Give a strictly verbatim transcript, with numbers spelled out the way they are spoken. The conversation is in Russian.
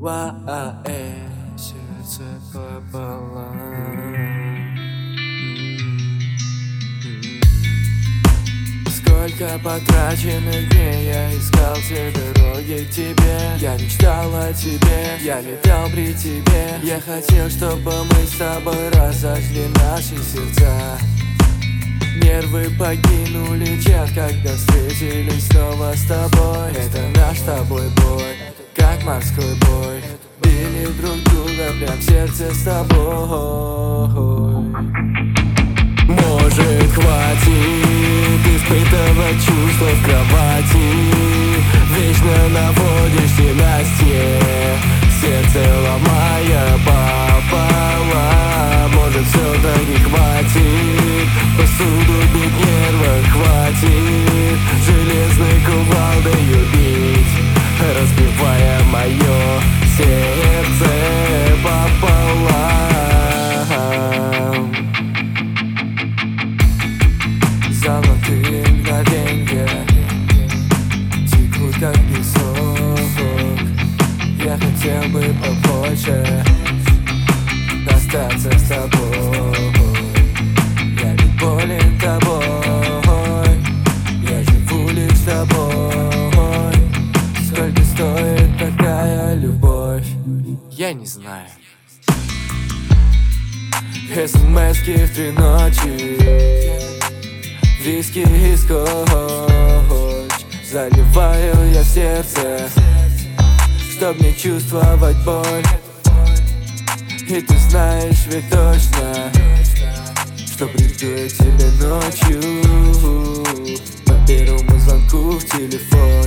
Ва-а-э, сердце пополам. Сколько потраченных дней я искал все дороги к тебе. Я мечтал о тебе, я летал при тебе. Я хотел, чтобы мы с тобой разожгли наши сердца. Нервы покинули чат, когда встретились снова с тобой. Это наш с тобой бой, как морской бой. Били друг друга прям в сердце с тобой. Может, хватит испытывать чувства в кровати. Вечно наводишь ненастье, сердце ломая пополам. Может, все-таки хватит посуду бить, нервов хватит железной кувалдой бить, разбивая мое сердце пополам. Золотые мгновенья текут как песок. Я хотел бы побольше остаться с тобой. Я ведь болен тобой, я живу лишь с тобой. Сколько стоит такая любовь, я не знаю. СМСки в три ночи, виски и скотч. Заливаю я в сердце, чтоб не чувствовать боль. И ты знаешь ведь точно, что приду я тебе ночью по первому звонку в телефоне.